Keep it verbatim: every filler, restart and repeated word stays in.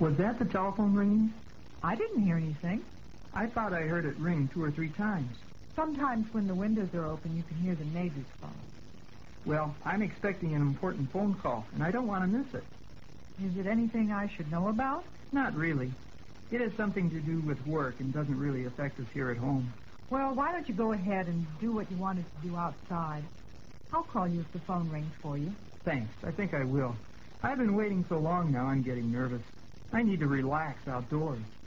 Was that the telephone ringing? I didn't hear anything. I thought I heard it ring two or three times. Sometimes when the windows are open, you can hear the neighbor's phone. Well, I'm expecting an important phone call, and I don't want to miss it. Is it anything I should know about? Not really. It has something to do with work and doesn't really affect us here at home. Well, why don't you go ahead and do what you wanted to do outside? I'll call you if the phone rings for you. Thanks. I think I will. I've been waiting so long now I'm getting nervous. I need to relax outdoors.